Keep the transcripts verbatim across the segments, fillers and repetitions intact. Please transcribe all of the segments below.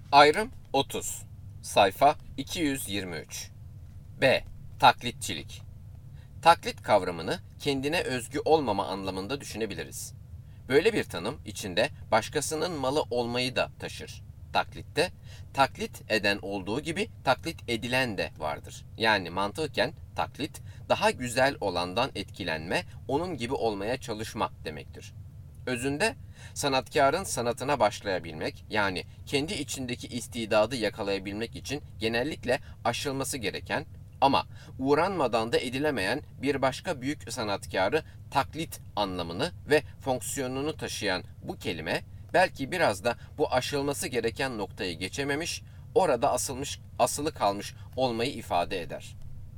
Ayrım otuz. Sayfa iki yüz yirmi üç. B. Taklitçilik. Taklit kavramını kendine özgü olmama anlamında düşünebiliriz. Böyle bir tanım içinde başkasının malı olmayı da taşır. Taklitte, taklit eden olduğu gibi taklit edilen de vardır. Yani mantıken taklit, daha güzel olandan etkilenme, onun gibi olmaya çalışma demektir. Özünde sanatkarın sanatına başlayabilmek, yani kendi içindeki istidadı yakalayabilmek için genellikle aşılması gereken ama uğranmadan da edilemeyen bir başka büyük sanatkarı taklit anlamını ve fonksiyonunu taşıyan bu kelime belki biraz da bu aşılması gereken noktayı geçememiş, orada asılmış, asılı kalmış olmayı ifade eder.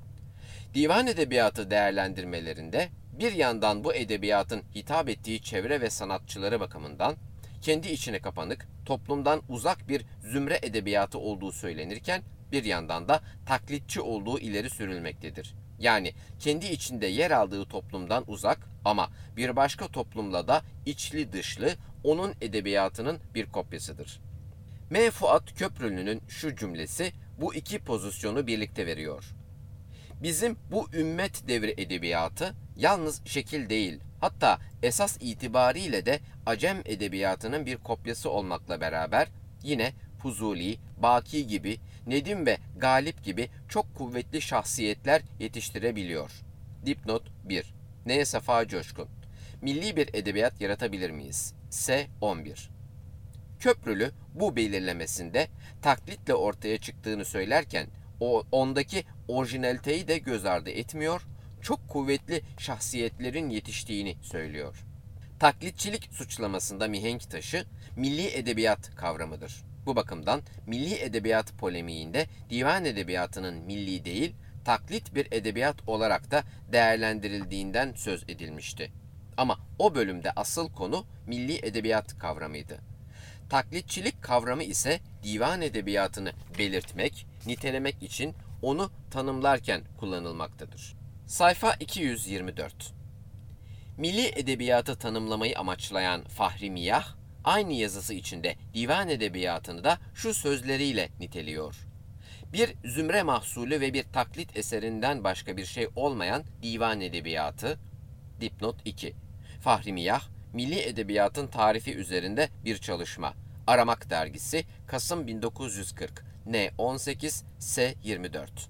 Divan edebiyatı değerlendirmelerinde bir yandan bu edebiyatın hitap ettiği çevre ve sanatçıları bakımından kendi içine kapanık, toplumdan uzak bir zümre edebiyatı olduğu söylenirken bir yandan da taklitçi olduğu ileri sürülmektedir. Yani kendi içinde yer aldığı toplumdan uzak ama bir başka toplumla da içli dışlı onun edebiyatının bir kopyasıdır. M. Fuat Köprülü'nün şu cümlesi bu iki pozisyonu birlikte veriyor. Bizim bu ümmet devri edebiyatı yalnız şekil değil, hatta esas itibariyle de Acem edebiyatının bir kopyası olmakla beraber yine Fuzuli, Baki gibi, Nedim ve Galip gibi çok kuvvetli şahsiyetler yetiştirebiliyor. Dipnot bir. N. Safa Coşkun. Milli bir edebiyat yaratabilir miyiz? S. on bir. Köprülü bu belirlemesinde taklitle ortaya çıktığını söylerken o ondaki orijinaliteyi de göz ardı etmiyor, çok kuvvetli şahsiyetlerin yetiştiğini söylüyor. Taklitçilik suçlamasında mihenk taşı milli edebiyat kavramıdır. Bu bakımdan milli edebiyat polemiğinde divan edebiyatının milli değil, taklit bir edebiyat olarak da değerlendirildiğinden söz edilmişti. Ama o bölümde asıl konu milli edebiyat kavramıydı. Taklitçilik kavramı ise divan edebiyatını belirtmek, nitelemek için onu tanımlarken kullanılmaktadır. Sayfa iki yüz yirmi dört. Milli edebiyatı tanımlamayı amaçlayan Fahri Miyah, aynı yazısı içinde divan edebiyatını da şu sözleriyle niteliyor. Bir zümre mahsulü ve bir taklit eserinden başka bir şey olmayan divan edebiyatı, dipnot iki. Fahri Miyah, Milli Edebiyatın Tarifi üzerinde bir çalışma. Aramak Dergisi, Kasım bin dokuz yüz kırk, N on sekiz, S yirmi dört.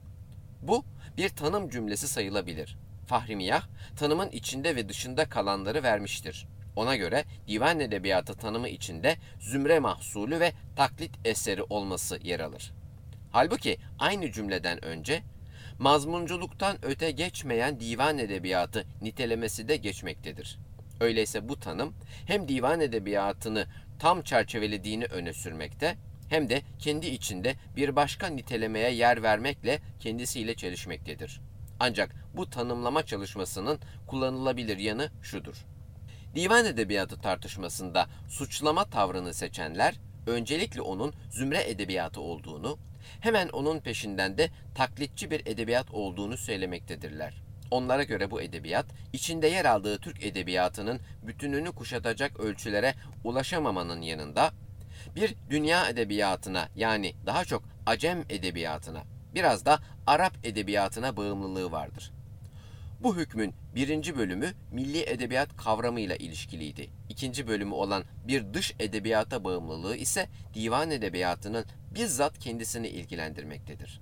Bu bir tanım cümlesi sayılabilir. Fahri Miyah, tanımın içinde ve dışında kalanları vermiştir. Ona göre divan edebiyatı tanımı içinde zümre mahsulü ve taklit eseri olması yer alır. Halbuki aynı cümleden önce mazmunculuktan öte geçmeyen divan edebiyatı nitelemesi de geçmektedir. Öyleyse bu tanım hem divan edebiyatını tam çerçevelediğini öne sürmekte hem de kendi içinde bir başka nitelemeye yer vermekle kendisiyle çelişmektedir. Ancak bu tanımlama çalışmasının kullanılabilir yanı şudur. Divan edebiyatı tartışmasında suçlama tavrını seçenler öncelikle onun zümre edebiyatı olduğunu, hemen onun peşinden de taklitçi bir edebiyat olduğunu söylemektedirler. Onlara göre bu edebiyat, içinde yer aldığı Türk edebiyatının bütününü kuşatacak ölçülere ulaşamamanın yanında, bir dünya edebiyatına yani daha çok Acem edebiyatına, biraz da Arap edebiyatına bağımlılığı vardır. Bu hükmün birinci bölümü milli edebiyat kavramıyla ilişkiliydi. İkinci bölümü olan bir dış edebiyata bağımlılığı ise divan edebiyatının bizzat kendisini ilgilendirmektedir.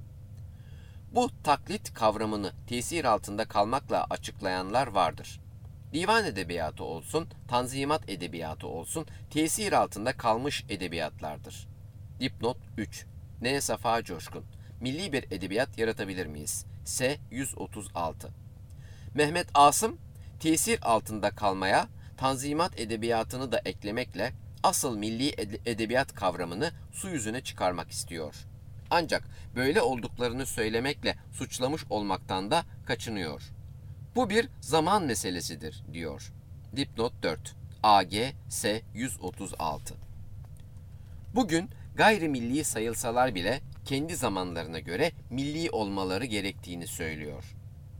Bu taklit kavramını tesir altında kalmakla açıklayanlar vardır. Divan edebiyatı olsun, tanzimat edebiyatı olsun, tesir altında kalmış edebiyatlardır. Dipnot üç. N. Safa Coşkun. Milli bir edebiyat yaratabilir miyiz? S. yüz otuz altı. Mehmet Asım, tesir altında kalmaya, tanzimat edebiyatını da eklemekle asıl milli edebiyat kavramını su yüzüne çıkarmak istiyor. Ancak böyle olduklarını söylemekle suçlamış olmaktan da kaçınıyor. Bu bir zaman meselesidir, diyor. Dipnot dört. A G S yüz otuz altı. Bugün gayrimilli sayılsalar bile kendi zamanlarına göre milli olmaları gerektiğini söylüyor.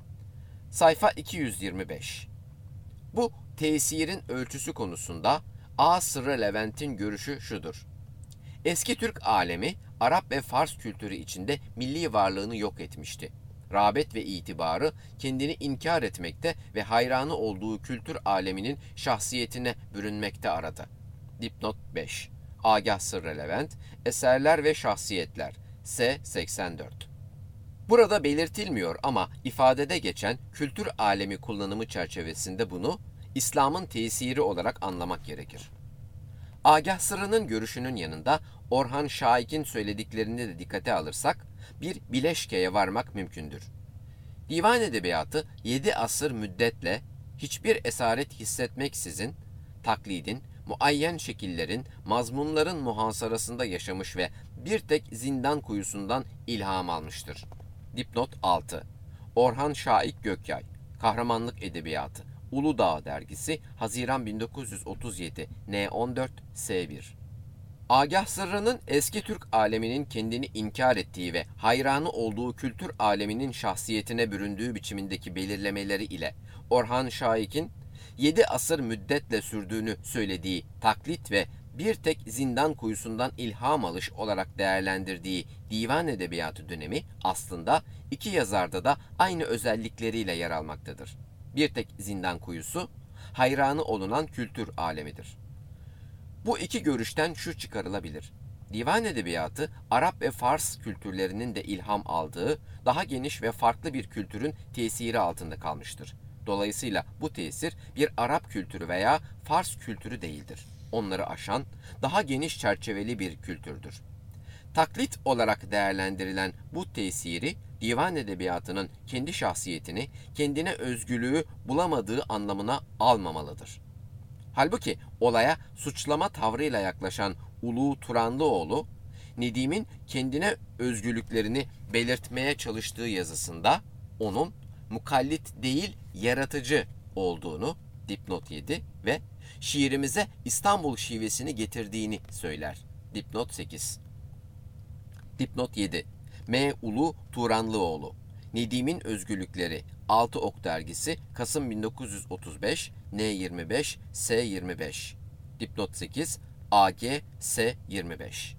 Sayfa iki yüz yirmi beş. Bu tesirin ölçüsü konusunda A. Sırrı Levent'in görüşü şudur. Eski Türk alemi, Arap ve Fars kültürü içinde milli varlığını yok etmişti. Rağbet ve itibarı kendini inkar etmekte ve hayranı olduğu kültür aleminin şahsiyetine bürünmekte aradı. Dipnot beş. Agah Sırrı Levent, Eserler ve Şahsiyetler, S seksen dört. Burada belirtilmiyor ama ifadede geçen kültür alemi kullanımı çerçevesinde bunu İslam'ın tesiri olarak anlamak gerekir. Agah Sırrı'nın görüşünün yanında Orhan Şahik'in söylediklerini de dikkate alırsak bir bileşkeye varmak mümkündür. Divan edebiyatı yedi asır müddetle hiçbir esaret hissetmeksizin taklidin, muayyen şekillerin, mazmunların muhasarasında yaşamış ve bir tek zindan kuyusundan ilham almıştır. Dipnot altı. Orhan Şahik Gökyay, Kahramanlık Edebiyatı, Uludağ Dergisi, Haziran bin dokuz yüz otuz yedi, N on dört, S bir. Agah Sırrı'nın eski Türk aleminin kendini inkar ettiği ve hayranı olduğu kültür aleminin şahsiyetine büründüğü biçimindeki belirlemeleri ile Orhan Şahik'in yedi asır müddetle sürdüğünü söylediği taklit ve bir tek zindan kuyusundan ilham alış olarak değerlendirdiği divan edebiyatı dönemi aslında iki yazarda da aynı özellikleriyle yer almaktadır. Bir tek zindan kuyusu, hayranı olunan kültür alemidir. Bu iki görüşten şu çıkarılabilir: divan edebiyatı, Arap ve Fars kültürlerinin de ilham aldığı, daha geniş ve farklı bir kültürün tesiri altında kalmıştır. Dolayısıyla bu tesir bir Arap kültürü veya Fars kültürü değildir. Onları aşan, daha geniş çerçeveli bir kültürdür. Taklit olarak değerlendirilen bu tesiri, divan edebiyatının kendi şahsiyetini, kendine özgürlüğü bulamadığı anlamına almamalıdır. Halbuki olaya suçlama tavrıyla yaklaşan Ulu Turanlıoğlu, Nedim'in kendine özgürlüklerini belirtmeye çalıştığı yazısında onun mukallit değil yaratıcı olduğunu, dipnot yedi, ve şiirimize İstanbul şivesini getirdiğini söyler. Dipnot sekiz. Dipnot yedi. M. Ulu Turanlıoğlu, Nedim'in Özgürlükleri, Altı Ok Dergisi, Kasım bin dokuz yüz otuz beş, N yirmi beş, S yirmi beş. Dipnot sekiz. A G S yirmi beş.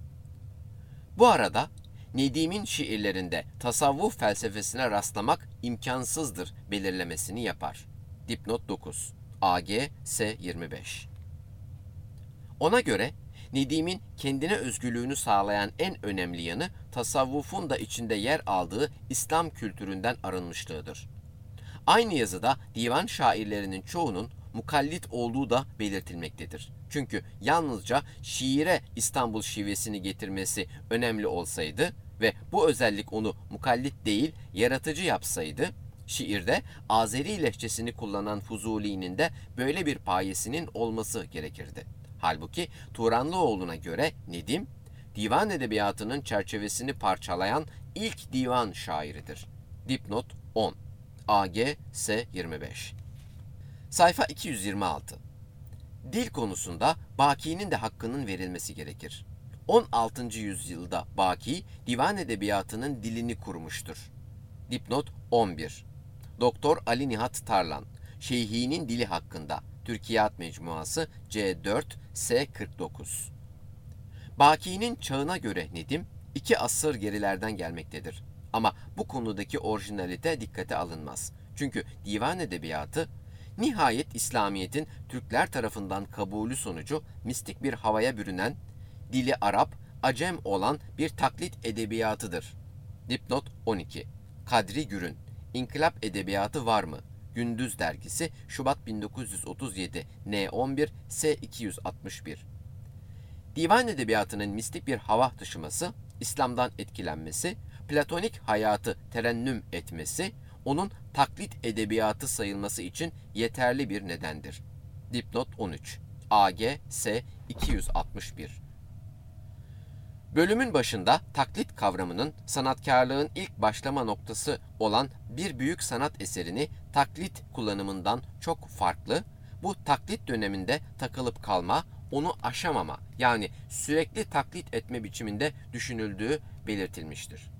Bu arada Nedim'in şiirlerinde tasavvuf felsefesine rastlamak imkansızdır belirlemesini yapar. Dipnot dokuz. A G S yirmi beş. Ona göre Nedim'in kendine özgürlüğünü sağlayan en önemli yanı tasavvufun da içinde yer aldığı İslam kültüründen arınmışlığıdır. Aynı yazıda divan şairlerinin çoğunun mukallit olduğu da belirtilmektedir. Çünkü yalnızca şiire İstanbul şivesini getirmesi önemli olsaydı ve bu özellik onu mukallit değil yaratıcı yapsaydı, şiirde Azeri lehçesini kullanan Fuzuli'nin de böyle bir payesinin olması gerekirdi. Halbuki Turanlıoğlu'na göre Nedim, divan edebiyatının çerçevesini parçalayan ilk divan şairidir. Dipnot on. A G S yirmi beş. Sayfa iki yüz yirmi altı. Dil konusunda Baki'nin de hakkının verilmesi gerekir. on altıncı yüzyılda Baki, divan edebiyatının dilini kurmuştur. Dipnot on bir. Doktor Ali Nihat Tarlan, Şeyhi'nin dili hakkında, Türkiyat Mecmuası, C dört, S kırk dokuz. Baki'nin çağına göre Nedim, iki asır gerilerden gelmektedir. Ama bu konudaki orijinalite dikkate alınmaz. Çünkü divan edebiyatı, nihayet İslamiyet'in Türkler tarafından kabulü sonucu mistik bir havaya bürünen, dili Arap, Acem olan bir taklit edebiyatıdır. Dipnot on iki. Kadri Gürün, İnkılap Edebiyatı Var mı? Gündüz Dergisi, Şubat bin dokuz yüz otuz yedi, N on bir, S iki yüz altmış bir. Divan edebiyatının mistik bir hava taşıması, İslam'dan etkilenmesi, platonik hayatı terennüm etmesi, onun taklit edebiyatı sayılması için yeterli bir nedendir. Dipnot on üç. A G S iki yüz altmış bir. Bölümün başında taklit kavramının sanatkarlığın ilk başlama noktası olan bir büyük sanat eserini taklit kullanımından çok farklı, bu taklit döneminde takılıp kalma, onu aşamama, yani sürekli taklit etme biçiminde düşünüldüğü belirtilmiştir.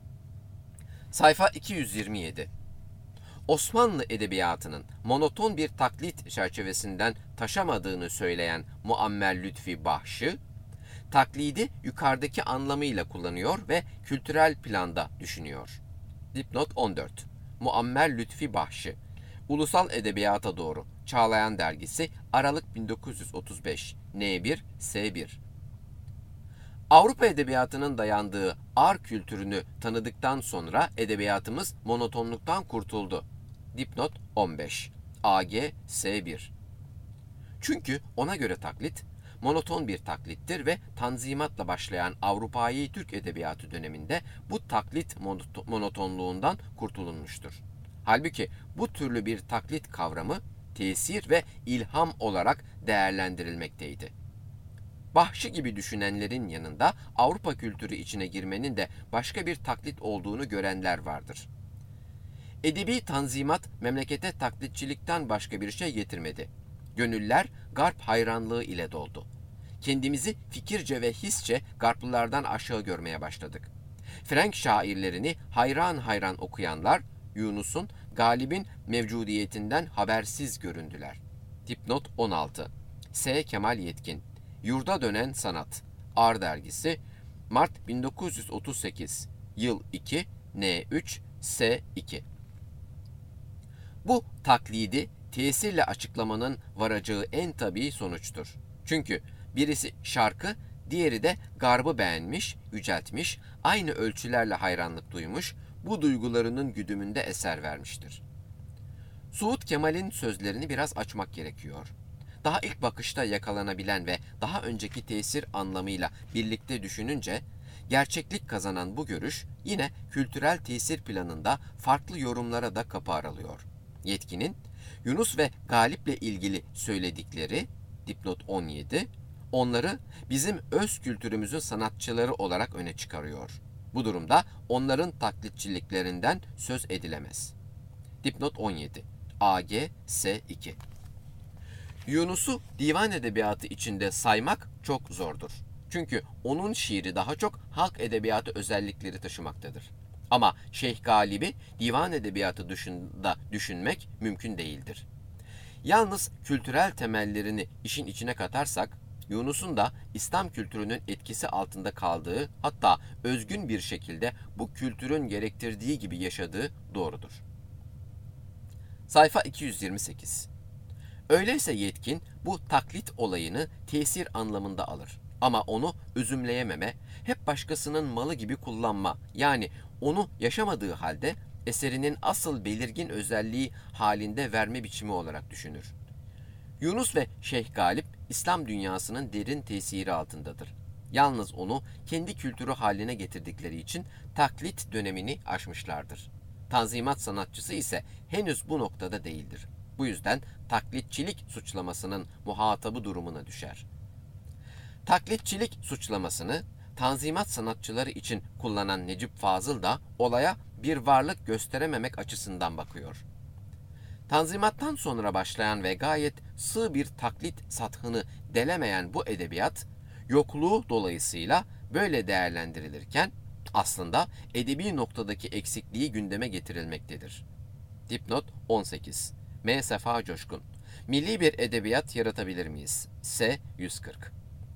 Sayfa iki yüz yirmi yedi. Osmanlı edebiyatının monoton bir taklit çerçevesinden taşamadığını söyleyen Muammer Lütfi Bahşi, taklidi yukarıdaki anlamıyla kullanıyor ve kültürel planda düşünüyor. Dipnot on dört. Muammer Lütfi Bahşi. Ulusal Edebiyata Doğru. Çağlayan Dergisi. Aralık bin dokuz yüz otuz beş. N bir S bir. Avrupa edebiyatının dayandığı ağır kültürünü tanıdıktan sonra edebiyatımız monotonluktan kurtuldu. Dipnot on beş. A G S bir. Çünkü ona göre taklit, monoton bir taklittir ve Tanzimat'la başlayan Avrupâi Türk Edebiyatı döneminde bu taklit monotonluğundan kurtulunmuştur. Halbuki bu türlü bir taklit kavramı tesir ve ilham olarak değerlendirilmekteydi. Bahşi gibi düşünenlerin yanında Avrupa kültürü içine girmenin de başka bir taklit olduğunu görenler vardır. Edebi tanzimat memlekete taklitçilikten başka bir şey getirmedi. Gönüller Garp hayranlığı ile doldu. Kendimizi fikirce ve hisçe Garplılardan aşağı görmeye başladık. Frank şairlerini hayran hayran okuyanlar, Yunus'un, Galip'in mevcudiyetinden habersiz göründüler. Dipnot on altı. S. Kemal Yetkin. Yurda Dönen Sanat. Ar Dergisi. Mart bin dokuz yüz otuz sekiz. Yıl iki. N üç. S iki. Bu taklidi tesirle açıklamanın varacağı en tabii sonuçtur. Çünkü birisi şarkı, diğeri de garbı beğenmiş, yüceltmiş, aynı ölçülerle hayranlık duymuş, bu duygularının güdümünde eser vermiştir. Suud Kemal'in sözlerini biraz açmak gerekiyor. Daha ilk bakışta yakalanabilen ve daha önceki tesir anlamıyla birlikte düşününce, gerçeklik kazanan bu görüş yine kültürel tesir planında farklı yorumlara da kapı aralıyor. Yetkin'in Yunus ve Galip'le ilgili söyledikleri, dipnot on yedi, onları bizim öz kültürümüzün sanatçıları olarak öne çıkarıyor. Bu durumda onların taklitçiliklerinden söz edilemez. Dipnot on yedi. A G S iki. Yunus'u divan edebiyatı içinde saymak çok zordur. Çünkü onun şiiri daha çok halk edebiyatı özellikleri taşımaktadır. Ama Şeyh Galip'i divan edebiyatı dışında düşünmek mümkün değildir. Yalnız kültürel temellerini işin içine katarsak, Yunus'un da İslam kültürünün etkisi altında kaldığı, hatta özgün bir şekilde bu kültürün gerektirdiği gibi yaşadığı doğrudur. Sayfa iki yüz yirmi sekiz. Öyleyse Yetkin bu taklit olayını tesir anlamında alır. Ama onu özümleyememe, hep başkasının malı gibi kullanma, yani onu yaşamadığı halde eserinin asıl belirgin özelliği halinde verme biçimi olarak düşünür. Yunus ve Şeyh Galip, İslam dünyasının derin tesiri altındadır. Yalnız onu kendi kültürü haline getirdikleri için taklit dönemini aşmışlardır. Tanzimat sanatçısı ise henüz bu noktada değildir. Bu yüzden taklitçilik suçlamasının muhatabı durumuna düşer. Taklitçilik suçlamasını Tanzimat sanatçıları için kullanan Necip Fazıl da olaya bir varlık gösterememek açısından bakıyor. Tanzimattan sonra başlayan ve gayet sığ bir taklit sathını delemeyen bu edebiyat, yokluğu dolayısıyla böyle değerlendirilirken aslında edebi noktadaki eksikliği gündeme getirilmektedir. Dipnot on sekiz. M. Sefa Coşkun. Milli bir edebiyat yaratabilir miyiz? S. yüz kırk.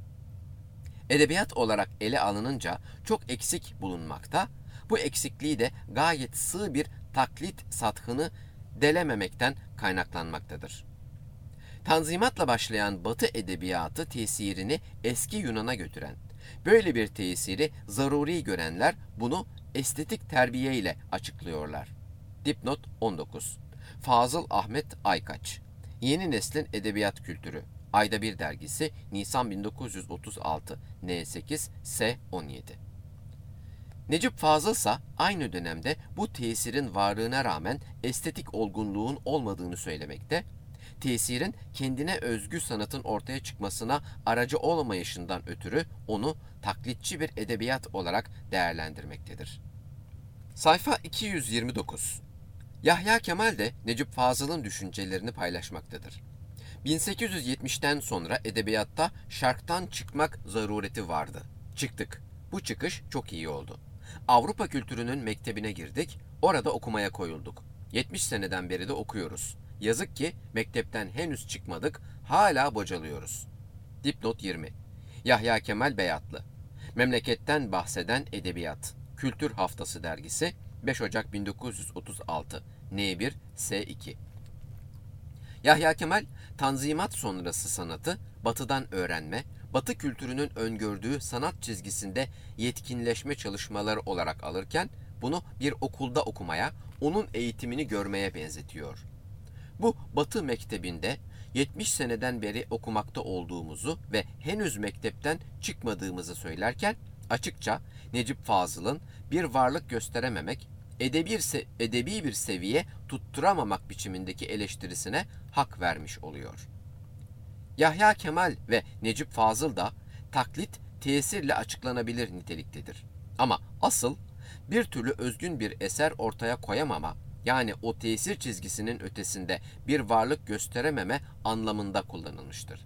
Edebiyat olarak ele alınınca çok eksik bulunmakta, bu eksikliği de gayet sığ bir taklit sathını delememekten kaynaklanmaktadır. Tanzimatla başlayan Batı edebiyatı tesirini eski Yunan'a götüren, böyle bir tesiri zaruri görenler bunu estetik terbiye ile açıklıyorlar. Dipnot on dokuz. Fazıl Ahmet Aykaç. Yeni Neslin Edebiyat Kültürü. Ayda Bir Dergisi. Nisan bin dokuz yüz otuz altı. N sekiz. S on yedi. Necip Fazıl ise aynı dönemde bu tesirin varlığına rağmen estetik olgunluğun olmadığını söylemekte, tesirin kendine özgü sanatın ortaya çıkmasına aracı olmayışından ötürü onu taklitçi bir edebiyat olarak değerlendirmektedir. Sayfa iki yüz yirmi dokuz. Yahya Kemal de Necip Fazıl'ın düşüncelerini paylaşmaktadır. bin sekiz yüz yetmişten sonra edebiyatta şarktan çıkmak zarureti vardı. Çıktık. Bu çıkış çok iyi oldu. Avrupa kültürünün mektebine girdik, orada okumaya koyulduk. yetmiş seneden beri de okuyoruz. Yazık ki mektepten henüz çıkmadık, hala bocalıyoruz. Dipnot yirmi. Yahya Kemal Beyatlı. Memleketten bahseden edebiyat. Kültür Haftası dergisi. beş Ocak bin dokuz yüz otuz altı. N bir S iki. Yahya Kemal, Tanzimat sonrası sanatı Batı'dan öğrenme, Batı kültürünün öngördüğü sanat çizgisinde yetkinleşme çalışmaları olarak alırken bunu bir okulda okumaya, onun eğitimini görmeye benzetiyor. Bu Batı mektebinde yetmiş seneden beri okumakta olduğumuzu ve henüz mektepten çıkmadığımızı söylerken açıkça Necip Fazıl'ın bir varlık gösterememek, edebi, edebi bir seviye tutturamamak biçimindeki eleştirisine hak vermiş oluyor. Yahya Kemal ve Necip Fazıl da taklit tesirle açıklanabilir niteliktedir. Ama asıl bir türlü özgün bir eser ortaya koyamama, yani o tesir çizgisinin ötesinde bir varlık gösterememe anlamında kullanılmıştır.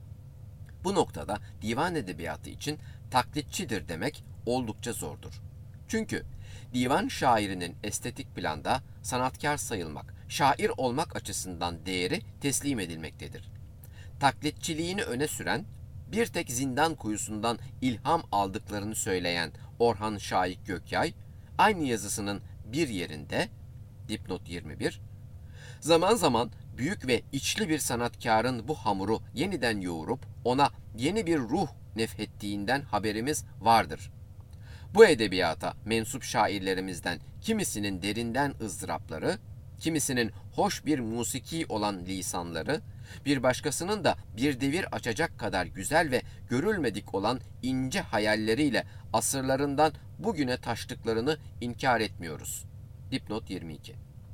Bu noktada divan edebiyatı için taklitçidir demek oldukça zordur. Çünkü divan şairinin estetik planda sanatkar sayılmak, şair olmak açısından değeri teslim edilmektedir. Taklitçiliğini öne süren, bir tek Zindan Kuyusu'ndan ilham aldıklarını söyleyen Orhan Şahik Gökyay, aynı yazısının bir yerinde, dipnot yirmi bir, zaman zaman büyük ve içli bir sanatkarın bu hamuru yeniden yoğurup ona yeni bir ruh nefhettiğinden haberimiz vardır. Bu edebiyata mensup şairlerimizden kimisinin derinden ızdırapları, kimisinin hoş bir musiki olan lisanları, bir başkasının da bir devir açacak kadar güzel ve görülmedik olan ince hayalleriyle asırlarından bugüne taştıklarını inkar etmiyoruz. Dipnot yirmi iki.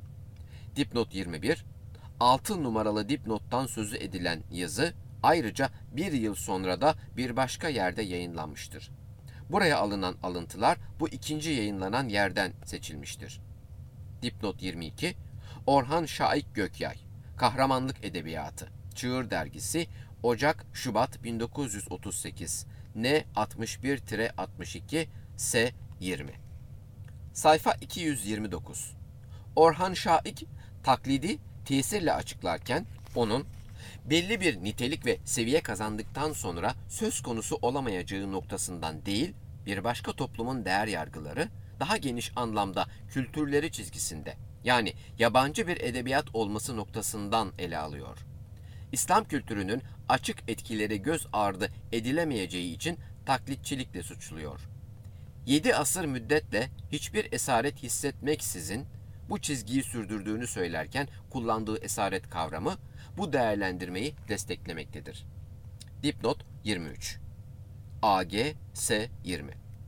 Dipnot yirmi bir, altı numaralı dipnottan sözü edilen yazı ayrıca bir yıl sonra da bir başka yerde yayınlanmıştır. Buraya alınan alıntılar bu ikinci yayınlanan yerden seçilmiştir. Dipnot yirmi iki, Orhan Şahik Gökyay, Kahramanlık Edebiyatı, Çığır Dergisi, Ocak-Şubat bin dokuz yüz otuz sekiz, N altmış bir altmış iki, S yirmi. Sayfa iki yüz yirmi dokuz. Orhan Şahik, taklidi tesirle açıklarken onun belli bir nitelik ve seviye kazandıktan sonra söz konusu olamayacağı noktasından değil, bir başka toplumun değer yargıları, daha geniş anlamda kültürleri çizgisinde, yani yabancı bir edebiyat olması noktasından ele alıyor. İslam kültürünün açık etkileri göz ardı edilemeyeceği için taklitçilikle suçluyor. Yedi asır müddetle hiçbir esaret hissetmeksizin bu çizgiyi sürdürdüğünü söylerken kullandığı esaret kavramı bu değerlendirmeyi desteklemektedir. Dipnot yirmi üç. A G S yirmi.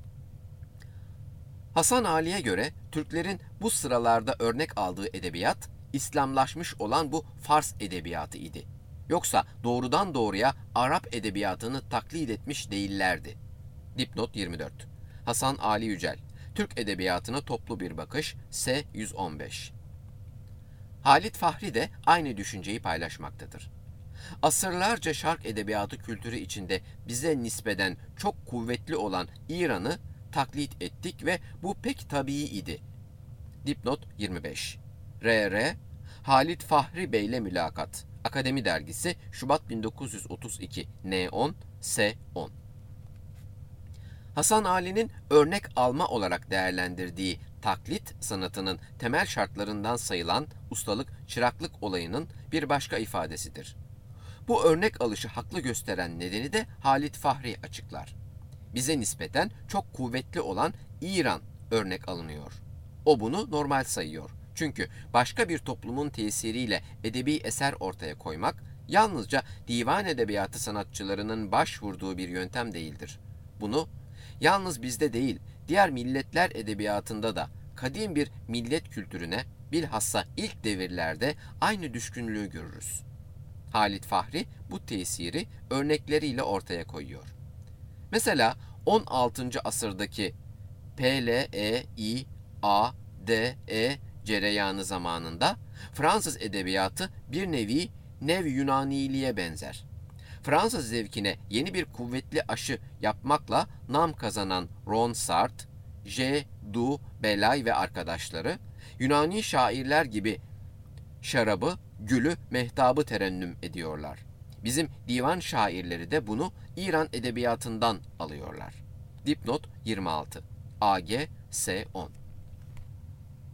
Hasan Ali'ye göre Türklerin bu sıralarda örnek aldığı edebiyat, İslamlaşmış olan bu Fars edebiyatı idi. Yoksa doğrudan doğruya Arap edebiyatını taklit etmiş değillerdi. Dipnot yirmi dört. Hasan Ali Yücel, Türk Edebiyatı'na toplu bir bakış, S yüz on beş. Halit Fahri de aynı düşünceyi paylaşmaktadır. Asırlarca Şark edebiyatı kültürü içinde bize nispeten çok kuvvetli olan İran'ı taklit ettik ve bu pek tabii idi. Dipnot yirmi beş. R R. Halit Fahri Bey'le mülakat. Akademi Dergisi, Şubat bin dokuz yüz otuz iki, N on, S on. Hasan Ali'nin örnek alma olarak değerlendirdiği taklit sanatının temel şartlarından sayılan ustalık, çıraklık olayının bir başka ifadesidir. Bu örnek alışı haklı gösteren nedeni de Halit Fahri açıklar. Bize nispeten çok kuvvetli olan İran örnek alınıyor. O bunu normal sayıyor. Çünkü başka bir toplumun tesiriyle edebi eser ortaya koymak, yalnızca divan edebiyatı sanatçılarının başvurduğu bir yöntem değildir. Bunu yalnız bizde değil, diğer milletler edebiyatında da kadim bir millet kültürüne, bilhassa ilk devirlerde aynı düşkünlüğü görürüz. Halit Fahri bu tesiri örnekleriyle ortaya koyuyor. Mesela on altıncı asırdaki P L E I A D E cereyanı zamanında Fransız edebiyatı bir nevi Nev Yunaniliğe benzer. Fransız zevkine yeni bir kuvvetli aşı yapmakla nam kazanan Ronsard, J. Du Belay ve arkadaşları Yunani şairler gibi şarabı, gülü, mehtabı terennüm ediyorlar. Bizim divan şairleri de bunu İran edebiyatından alıyorlar. Dipnot yirmi altı. A G S on